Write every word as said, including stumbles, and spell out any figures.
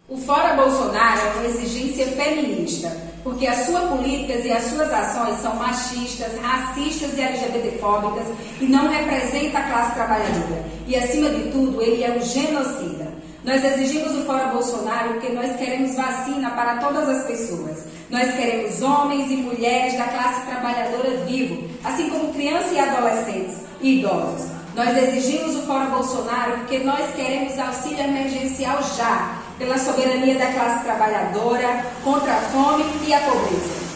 O Fora Bolsonaro é uma exigência feminista, porque as suas políticas e as suas ações são machistas, racistas e LGBTfóbicas e não representa a classe trabalhadora. E, acima de tudo, ele é um genocida. Nós exigimos o Fora Bolsonaro porque nós queremos vacina para todas as pessoas. Nós queremos homens e mulheres da classe trabalhadora vivos, assim como crianças e adolescentes e idosos. Nós exigimos o Fora Bolsonaro porque nós queremos auxílio emergencial já, pela soberania da classe trabalhadora, contra a fome e a pobreza.